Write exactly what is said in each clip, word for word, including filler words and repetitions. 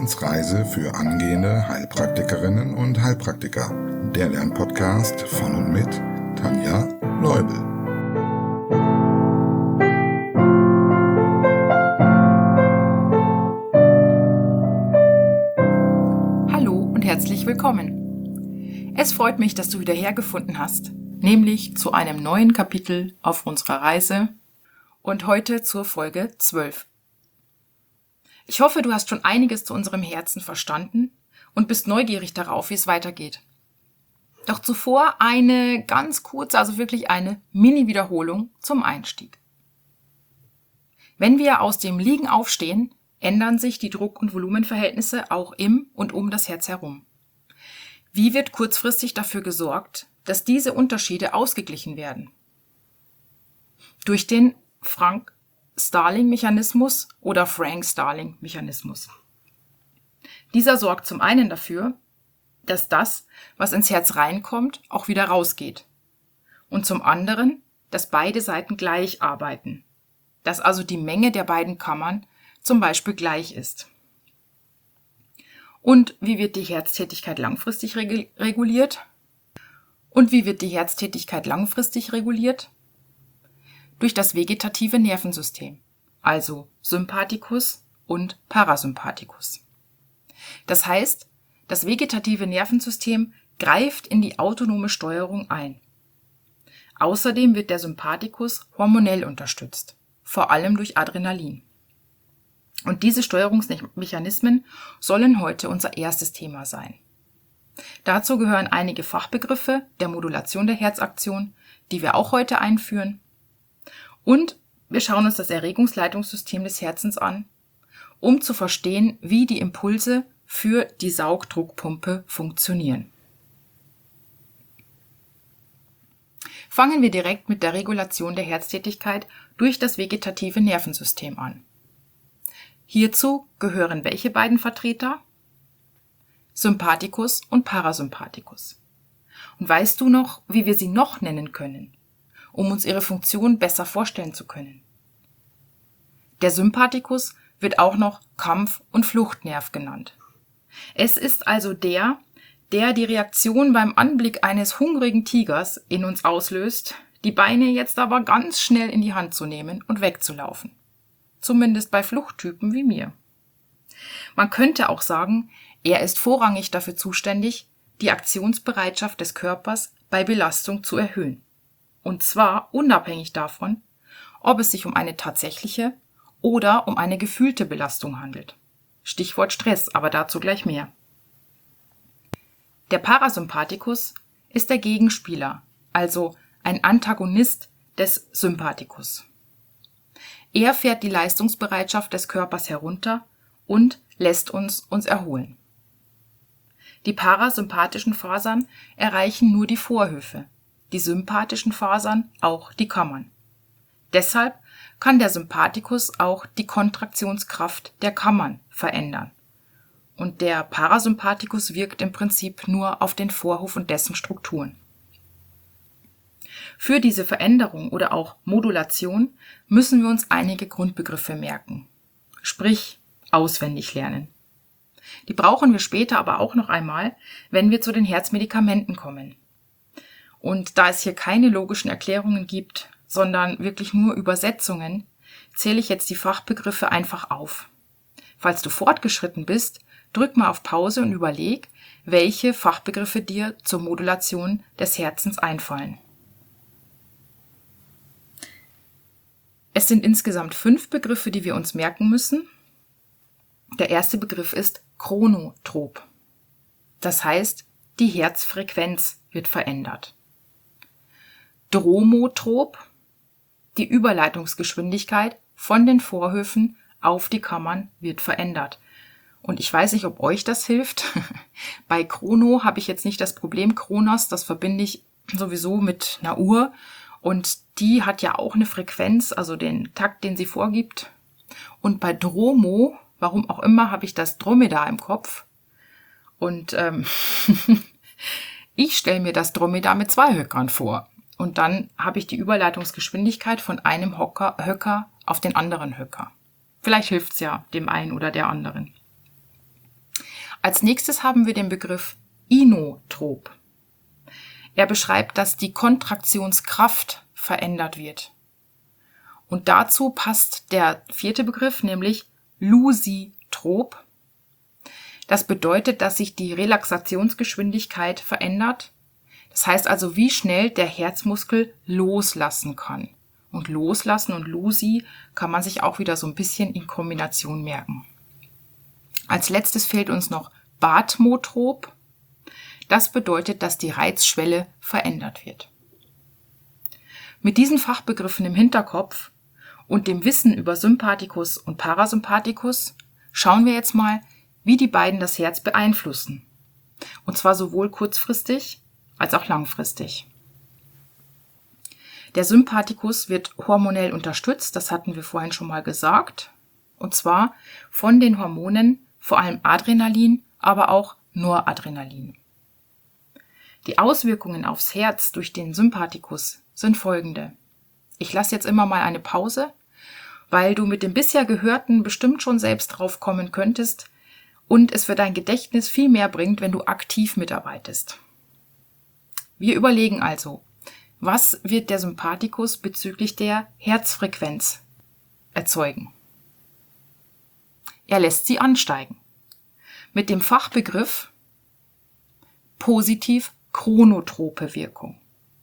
Herzensreise für angehende Heilpraktikerinnen und Heilpraktiker. Der Lernpodcast von und mit Tanja Leubel. Hallo und herzlich willkommen. Es freut mich, dass du wieder hergefunden hast, nämlich zu einem neuen Kapitel auf unserer Reise und heute zur Folge zwölf. Ich hoffe, du hast schon einiges zu unserem Herzen verstanden und bist neugierig darauf, wie es weitergeht. Doch zuvor eine ganz kurze, also wirklich eine Mini-Wiederholung zum Einstieg. Wenn wir aus dem Liegen aufstehen, ändern sich die Druck- und Volumenverhältnisse auch im und um das Herz herum. Wie wird kurzfristig dafür gesorgt, dass diese Unterschiede ausgeglichen werden? Durch den Frank-Starling-Mechanismus oder Frank-Starling-Mechanismus. Dieser sorgt zum einen dafür, dass das, was ins Herz reinkommt, auch wieder rausgeht. Und zum anderen, dass beide Seiten gleich arbeiten. Dass also die Menge der beiden Kammern zum Beispiel gleich ist. Und wie wird die Herztätigkeit langfristig reguliert? Und wie wird die Herztätigkeit langfristig reguliert? Durch das vegetative Nervensystem, also Sympathikus und Parasympathikus. Das heißt, das vegetative Nervensystem greift in die autonome Steuerung ein. Außerdem wird der Sympathikus hormonell unterstützt, vor allem durch Adrenalin. Und diese Steuerungsmechanismen sollen heute unser erstes Thema sein. Dazu gehören einige Fachbegriffe der Modulation der Herzaktion, die wir auch heute einführen. Und wir schauen uns das Erregungsleitungssystem des Herzens an, um zu verstehen, wie die Impulse für die Saugdruckpumpe funktionieren. Fangen wir direkt mit der Regulation der Herztätigkeit durch das vegetative Nervensystem an. Hierzu gehören welche beiden Vertreter? Sympathikus und Parasympathikus. Und weißt du noch, wie wir sie noch nennen können, um uns ihre Funktion besser vorstellen zu können? Der Sympathikus wird auch noch Kampf- und Fluchtnerv genannt. Es ist also der, der die Reaktion beim Anblick eines hungrigen Tigers in uns auslöst, die Beine jetzt aber ganz schnell in die Hand zu nehmen und wegzulaufen. Zumindest bei Fluchttypen wie mir. Man könnte auch sagen, er ist vorrangig dafür zuständig, die Aktionsbereitschaft des Körpers bei Belastung zu erhöhen. Und zwar unabhängig davon, ob es sich um eine tatsächliche oder um eine gefühlte Belastung handelt. Stichwort Stress, aber dazu gleich mehr. Der Parasympathikus ist der Gegenspieler, also ein Antagonist des Sympathikus. Er fährt die Leistungsbereitschaft des Körpers herunter und lässt uns uns erholen. Die parasympathischen Fasern erreichen nur die Vorhöfe, die sympathischen Fasern auch die Kammern. Deshalb kann der Sympathikus auch die Kontraktionskraft der Kammern verändern. Und der Parasympathikus wirkt im Prinzip nur auf den Vorhof und dessen Strukturen. Für diese Veränderung oder auch Modulation müssen wir uns einige Grundbegriffe merken, sprich auswendig lernen. Die brauchen wir später aber auch noch einmal, wenn wir zu den Herzmedikamenten kommen. Und da es hier keine logischen Erklärungen gibt, sondern wirklich nur Übersetzungen, zähle ich jetzt die Fachbegriffe einfach auf. Falls du fortgeschritten bist, drück mal auf Pause und überleg, welche Fachbegriffe dir zur Modulation des Herzens einfallen. Es sind insgesamt fünf Begriffe, die wir uns merken müssen. Der erste Begriff ist chronotrop. Das heißt, die Herzfrequenz wird verändert. Dromotrop, die Überleitungsgeschwindigkeit von den Vorhöfen auf die Kammern wird verändert. Und ich weiß nicht, ob euch das hilft. Bei Chrono habe ich jetzt nicht das Problem. Chronos, das verbinde ich sowieso mit einer Uhr. Und die hat ja auch eine Frequenz, also den Takt, den sie vorgibt. Und bei Dromo, warum auch immer, habe ich das Dromedar im Kopf. Und ähm, ich stelle mir das Dromedar mit zwei Höckern vor. Und dann habe ich die Überleitungsgeschwindigkeit von einem Hocker, Höcker auf den anderen Höcker. Vielleicht hilft's ja dem einen oder der anderen. Als nächstes haben wir den Begriff Inotrop. Er beschreibt, dass die Kontraktionskraft verändert wird. Und dazu passt der vierte Begriff, nämlich Lusitrop. Das bedeutet, dass sich die Relaxationsgeschwindigkeit verändert. Das heißt also, wie schnell der Herzmuskel loslassen kann. Und loslassen und Lusi kann man sich auch wieder so ein bisschen in Kombination merken. Als letztes fehlt uns noch Batmotrop. Das bedeutet, dass die Reizschwelle verändert wird. Mit diesen Fachbegriffen im Hinterkopf und dem Wissen über Sympathikus und Parasympathikus schauen wir jetzt mal, wie die beiden das Herz beeinflussen. Und zwar sowohl kurzfristig als auch langfristig. Der Sympathikus wird hormonell unterstützt, das hatten wir vorhin schon mal gesagt, und zwar von den Hormonen, vor allem Adrenalin, aber auch Noradrenalin. Die Auswirkungen aufs Herz durch den Sympathikus sind folgende. Ich lasse jetzt immer mal eine Pause, weil du mit dem bisher Gehörten bestimmt schon selbst drauf kommen könntest und es für dein Gedächtnis viel mehr bringt, wenn du aktiv mitarbeitest. Wir überlegen also, was wird der Sympathikus bezüglich der Herzfrequenz erzeugen? Er lässt sie ansteigen. Mit dem Fachbegriff positiv-chronotrope Wirkung.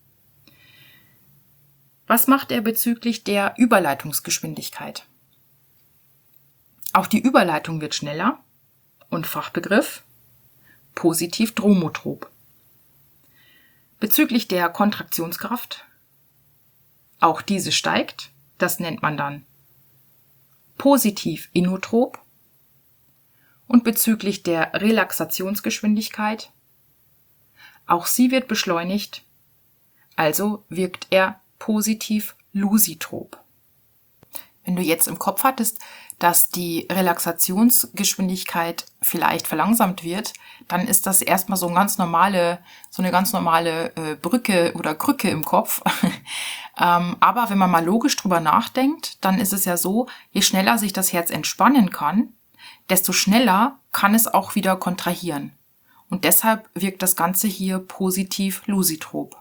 Was macht er bezüglich der Überleitungsgeschwindigkeit? Auch die Überleitung wird schneller und Fachbegriff positiv-dromotrop. Bezüglich der Kontraktionskraft, auch diese steigt, das nennt man dann positiv-inotrop. Und bezüglich der Relaxationsgeschwindigkeit, auch sie wird beschleunigt, also wirkt er positiv-lusitrop. Wenn du jetzt im Kopf hattest, dass die Relaxationsgeschwindigkeit vielleicht verlangsamt wird, dann ist das erstmal so eine ganz normale, so eine ganz normale äh, Brücke oder Krücke im Kopf. ähm, aber wenn man mal logisch drüber nachdenkt, dann ist es ja so, je schneller sich das Herz entspannen kann, desto schneller kann es auch wieder kontrahieren. Und deshalb wirkt das Ganze hier positiv-lusitrop.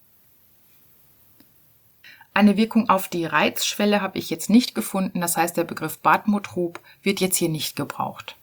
Eine Wirkung auf die Reizschwelle habe ich jetzt nicht gefunden, das heißt, der Begriff Batmotrop wird jetzt hier nicht gebraucht.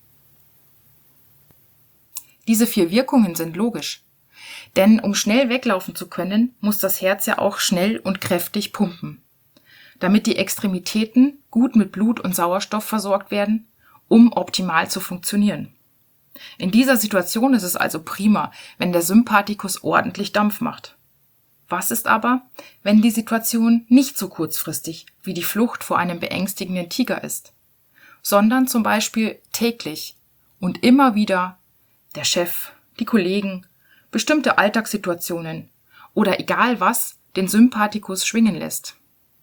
Diese vier Wirkungen sind logisch, denn um schnell weglaufen zu können, muss das Herz ja auch schnell und kräftig pumpen, damit die Extremitäten gut mit Blut und Sauerstoff versorgt werden, um optimal zu funktionieren. In dieser Situation ist es also prima, wenn der Sympathikus ordentlich Dampf macht. Was ist aber, wenn die Situation nicht so kurzfristig wie die Flucht vor einem beängstigenden Tiger ist, sondern zum Beispiel täglich und immer wieder der Chef, die Kollegen, bestimmte Alltagssituationen oder egal was den Sympathikus schwingen lässt?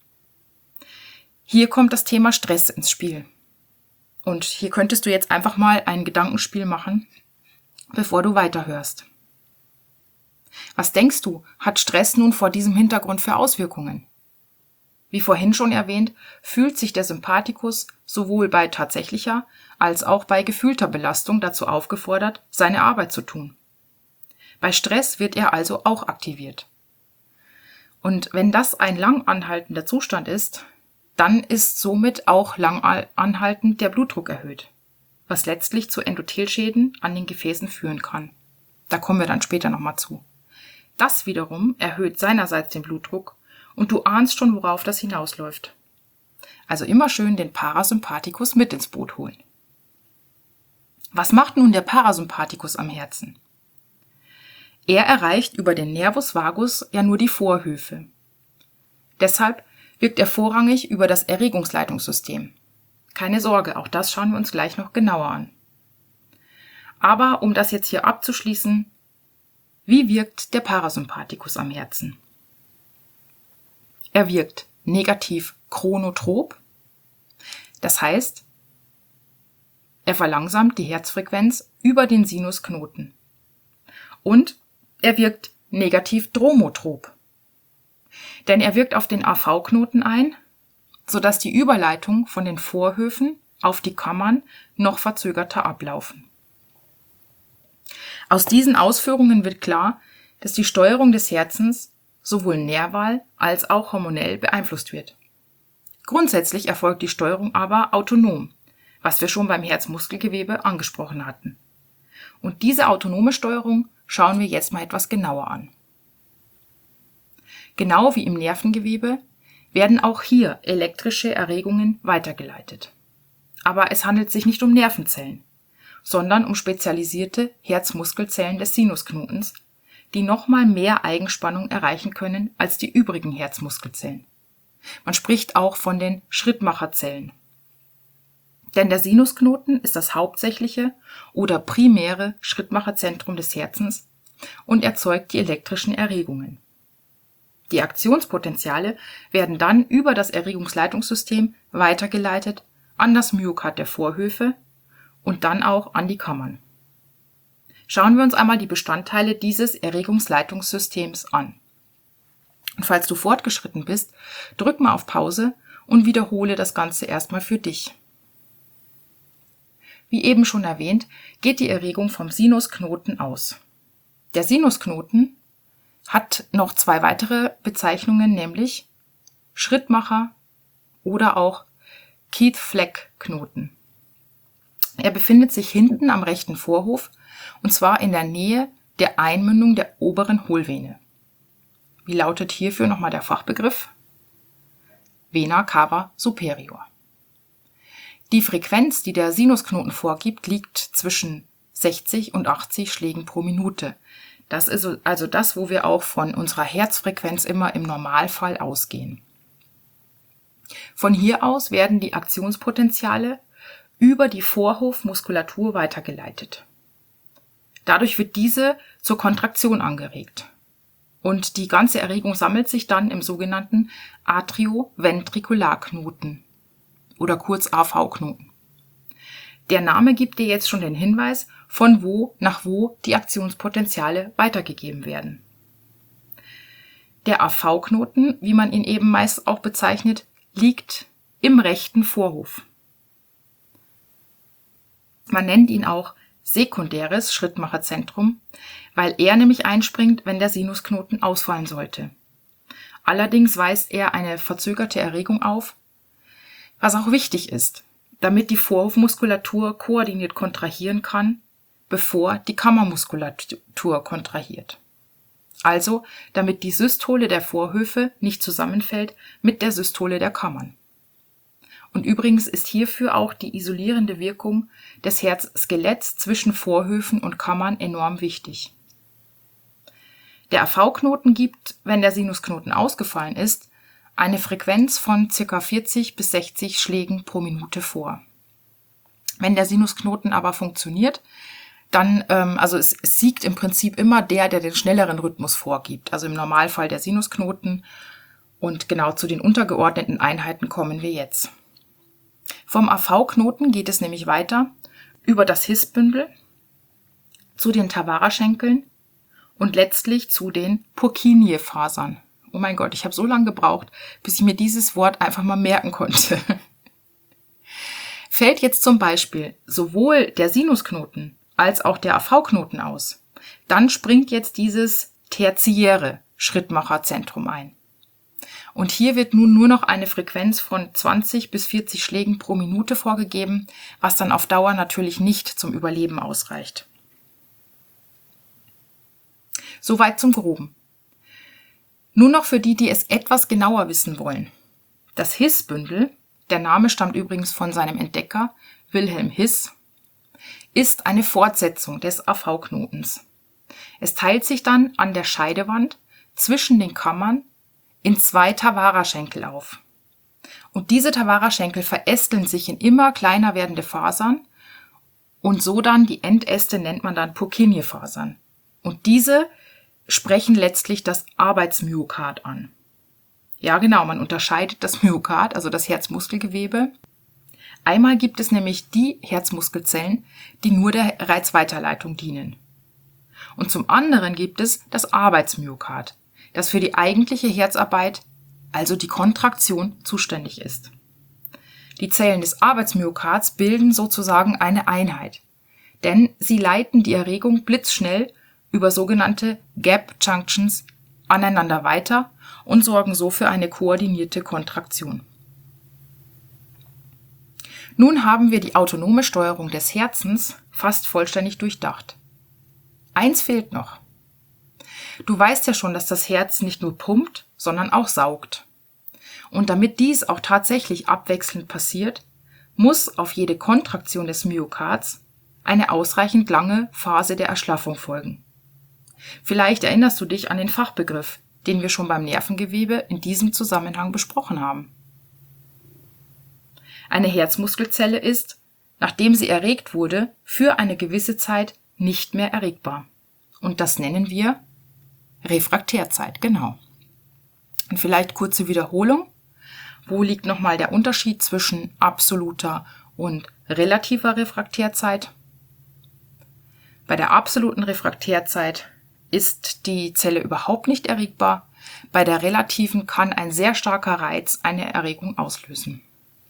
Hier kommt das Thema Stress ins Spiel. Und hier könntest du jetzt einfach mal ein Gedankenspiel machen, bevor du weiterhörst. Was denkst du, hat Stress nun vor diesem Hintergrund für Auswirkungen? Wie vorhin schon erwähnt, fühlt sich der Sympathikus sowohl bei tatsächlicher als auch bei gefühlter Belastung dazu aufgefordert, seine Arbeit zu tun. Bei Stress wird er also auch aktiviert. Und wenn das ein lang anhaltender Zustand ist, dann ist somit auch lang anhaltend der Blutdruck erhöht, was letztlich zu Endothelschäden an den Gefäßen führen kann. Da kommen wir dann später nochmal zu. Das wiederum erhöht seinerseits den Blutdruck und du ahnst schon, worauf das hinausläuft. Also immer schön den Parasympathikus mit ins Boot holen. Was macht nun der Parasympathikus am Herzen? Er erreicht über den Nervus vagus ja nur die Vorhöfe. Deshalb wirkt er vorrangig über das Erregungsleitungssystem. Keine Sorge, auch das schauen wir uns gleich noch genauer an. Aber um das jetzt hier abzuschließen, wie wirkt der Parasympathikus am Herzen? Er wirkt negativ chronotrop, das heißt, er verlangsamt die Herzfrequenz über den Sinusknoten. Und er wirkt negativ dromotrop, denn er wirkt auf den A V-Knoten ein, sodass die Überleitung von den Vorhöfen auf die Kammern noch verzögerter ablaufen. Aus diesen Ausführungen wird klar, dass die Steuerung des Herzens sowohl nerval als auch hormonell beeinflusst wird. Grundsätzlich erfolgt die Steuerung aber autonom, was wir schon beim Herzmuskelgewebe angesprochen hatten. Und diese autonome Steuerung schauen wir jetzt mal etwas genauer an. Genau wie im Nervengewebe werden auch hier elektrische Erregungen weitergeleitet. Aber es handelt sich nicht um Nervenzellen, sondern um spezialisierte Herzmuskelzellen des Sinusknotens, die nochmal mehr Eigenspannung erreichen können als die übrigen Herzmuskelzellen. Man spricht auch von den Schrittmacherzellen. Denn der Sinusknoten ist das hauptsächliche oder primäre Schrittmacherzentrum des Herzens und erzeugt die elektrischen Erregungen. Die Aktionspotentiale werden dann über das Erregungsleitungssystem weitergeleitet an das Myokard der Vorhöfe und dann auch an die Kammern. Schauen wir uns einmal die Bestandteile dieses Erregungsleitungssystems an. Und falls du fortgeschritten bist, drück mal auf Pause und wiederhole das Ganze erstmal für dich. Wie eben schon erwähnt, geht die Erregung vom Sinusknoten aus. Der Sinusknoten hat noch zwei weitere Bezeichnungen, nämlich Schrittmacher oder auch Keith-Fleck-Knoten. Er befindet sich hinten am rechten Vorhof und zwar in der Nähe der Einmündung der oberen Hohlvene. Wie lautet hierfür nochmal der Fachbegriff? Vena cava superior. Die Frequenz, die der Sinusknoten vorgibt, liegt zwischen sechzig und achtzig Schlägen pro Minute. Das ist also das, wo wir auch von unserer Herzfrequenz immer im Normalfall ausgehen. Von hier aus werden die Aktionspotentiale über die Vorhofmuskulatur weitergeleitet. Dadurch wird diese zur Kontraktion angeregt. Und die ganze Erregung sammelt sich dann im sogenannten Atrioventrikularknoten oder kurz A V-Knoten. Der Name gibt dir jetzt schon den Hinweis, von wo nach wo die Aktionspotentiale weitergegeben werden. Der A V-Knoten, wie man ihn eben meist auch bezeichnet, liegt im rechten Vorhof. Man nennt ihn auch sekundäres Schrittmacherzentrum, weil er nämlich einspringt, wenn der Sinusknoten ausfallen sollte. Allerdings weist er eine verzögerte Erregung auf, was auch wichtig ist, damit die Vorhofmuskulatur koordiniert kontrahieren kann, bevor die Kammermuskulatur kontrahiert. Also, damit die Systole der Vorhöfe nicht zusammenfällt mit der Systole der Kammern. Und übrigens ist hierfür auch die isolierende Wirkung des Herzskeletts zwischen Vorhöfen und Kammern enorm wichtig. Der A V-Knoten gibt, wenn der Sinusknoten ausgefallen ist, eine Frequenz von ca. vierzig bis sechzig Schlägen pro Minute vor. Wenn der Sinusknoten aber funktioniert, dann, ähm, also es, es siegt im Prinzip immer der, der den schnelleren Rhythmus vorgibt. Also im Normalfall der Sinusknoten. Und genau zu den untergeordneten Einheiten kommen wir jetzt. Vom A V-Knoten geht es nämlich weiter über das Hissbündel zu den Tavara-Schenkeln und letztlich zu den Purkinje-Fasern. Oh mein Gott, ich habe so lange gebraucht, bis ich mir dieses Wort einfach mal merken konnte. Fällt jetzt zum Beispiel sowohl der Sinusknoten als auch der A V-Knoten aus, dann springt jetzt dieses tertiäre Schrittmacherzentrum ein. Und hier wird nun nur noch eine Frequenz von zwanzig bis vierzig Schlägen pro Minute vorgegeben, was dann auf Dauer natürlich nicht zum Überleben ausreicht. Soweit zum Groben. Nun noch für die, die es etwas genauer wissen wollen. Das Hissbündel, der Name stammt übrigens von seinem Entdecker Wilhelm Hiss, ist eine Fortsetzung des A V-Knotens. Es teilt sich dann an der Scheidewand zwischen den Kammern in zwei Tavara-Schenkel auf. Und diese Tavara-Schenkel verästeln sich in immer kleiner werdende Fasern und so dann die Endäste nennt man dann Purkinje-Fasern. Und diese sprechen letztlich das Arbeitsmyokard an. Ja genau, man unterscheidet das Myokard, also das Herzmuskelgewebe. Einmal gibt es nämlich die Herzmuskelzellen, die nur der Reizweiterleitung dienen. Und zum anderen gibt es das Arbeitsmyokard, das für die eigentliche Herzarbeit, also die Kontraktion, zuständig ist. Die Zellen des Arbeitsmyokards bilden sozusagen eine Einheit. denn sie leiten die Erregung blitzschnell über sogenannte Gap Junctions aneinander weiter und sorgen so für eine koordinierte Kontraktion. Nun haben wir die autonome Steuerung des Herzens fast vollständig durchdacht. Eins fehlt noch. Du weißt ja schon, dass das Herz nicht nur pumpt, sondern auch saugt. Und damit dies auch tatsächlich abwechselnd passiert, muss auf jede Kontraktion des Myokards eine ausreichend lange Phase der Erschlaffung folgen. Vielleicht erinnerst du dich an den Fachbegriff, den wir schon beim Nervengewebe in diesem Zusammenhang besprochen haben. Eine Herzmuskelzelle ist, nachdem sie erregt wurde, für eine gewisse Zeit nicht mehr erregbar. Und das nennen wir Refraktärzeit, genau. Und vielleicht kurze Wiederholung. Wo liegt nochmal der Unterschied zwischen absoluter und relativer Refraktärzeit? Bei der absoluten Refraktärzeit ist die Zelle überhaupt nicht erregbar. Bei der relativen kann ein sehr starker Reiz eine Erregung auslösen.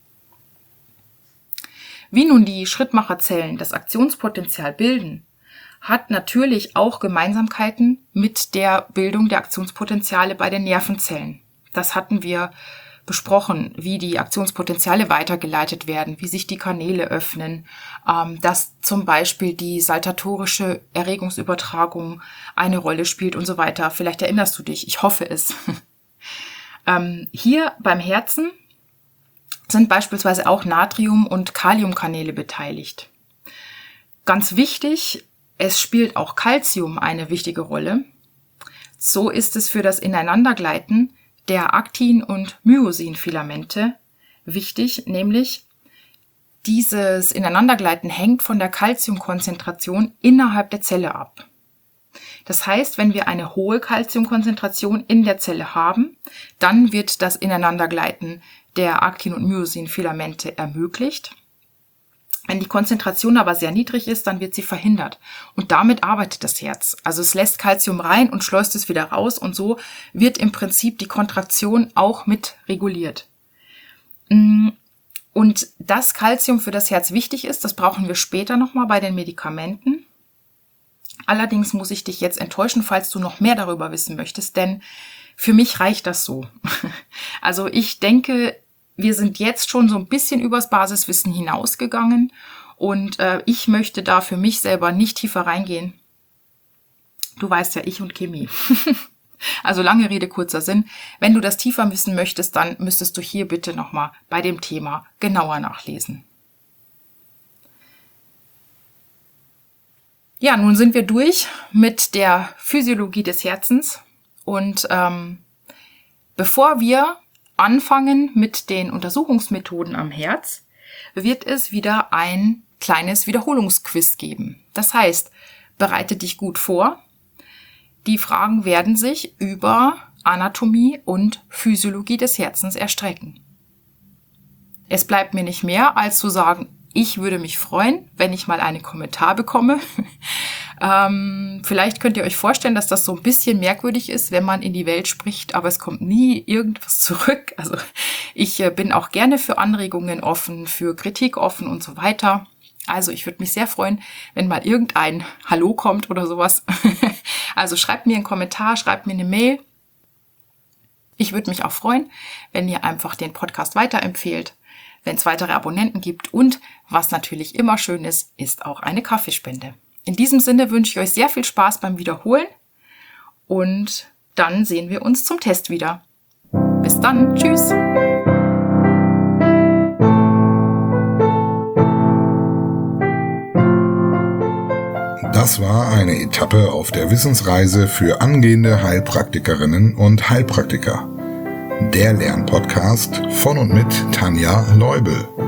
Wie nun die Schrittmacherzellen das Aktionspotenzial bilden, hat natürlich auch Gemeinsamkeiten mit der Bildung der Aktionspotenziale bei den Nervenzellen. Das hatten wir besprochen, wie die Aktionspotenziale weitergeleitet werden, wie sich die Kanäle öffnen, ähm, dass zum Beispiel die saltatorische Erregungsübertragung eine Rolle spielt und so weiter. Vielleicht erinnerst du dich, ich hoffe es. ähm, hier beim Herzen sind beispielsweise auch Natrium- und Kaliumkanäle beteiligt. Ganz wichtig, es spielt auch Calcium eine wichtige Rolle. So ist es für das Ineinandergleiten der Aktin- und Myosin-Filamente wichtig, nämlich dieses Ineinandergleiten hängt von der Calciumkonzentration innerhalb der Zelle ab. Das heißt, wenn wir eine hohe Calciumkonzentration in der Zelle haben, dann wird das Ineinandergleiten der Aktin- und Myosin-Filamente ermöglicht. Wenn die Konzentration aber sehr niedrig ist, dann wird sie verhindert. Und damit arbeitet das Herz. Also es lässt Calcium rein und schleust es wieder raus und so wird im Prinzip die Kontraktion auch mit reguliert. Und dass Calcium für das Herz wichtig ist, das brauchen wir später nochmal bei den Medikamenten. Allerdings muss ich dich jetzt enttäuschen, falls du noch mehr darüber wissen möchtest, denn für mich reicht das so. Also ich denke, wir sind jetzt schon so ein bisschen übers Basiswissen hinausgegangen und äh, ich möchte da für mich selber nicht tiefer reingehen. Du weißt ja, ich und Chemie. Also lange Rede, kurzer Sinn. Wenn du das tiefer wissen möchtest, dann müsstest du hier bitte nochmal bei dem Thema genauer nachlesen. Ja, nun sind wir durch mit der Physiologie des Herzens und ähm, bevor wir anfangen mit den Untersuchungsmethoden am Herz, wird es wieder ein kleines Wiederholungsquiz geben. Das heißt, bereite dich gut vor. Die Fragen werden sich über Anatomie und Physiologie des Herzens erstrecken. Es bleibt mir nicht mehr, als zu sagen, ich würde mich freuen, wenn ich mal einen Kommentar bekomme. ähm, vielleicht könnt ihr euch vorstellen, dass das so ein bisschen merkwürdig ist, wenn man in die Welt spricht, aber es kommt nie irgendwas zurück. Also ich äh, bin auch gerne für Anregungen offen, für Kritik offen und so weiter. Also ich würde mich sehr freuen, wenn mal irgendein Hallo kommt oder sowas. Also schreibt mir einen Kommentar, schreibt mir eine Mail. Ich würde mich auch freuen, wenn ihr einfach den Podcast weiterempfehlt, wenn es weitere Abonnenten gibt und, was natürlich immer schön ist, ist auch eine Kaffeespende. In diesem Sinne wünsche ich euch sehr viel Spaß beim Wiederholen und dann sehen wir uns zum Test wieder. Bis dann, tschüss! Das war eine Etappe auf der Wissensreise für angehende Heilpraktikerinnen und Heilpraktiker. Der Lernpodcast von und mit Tanja Leubel.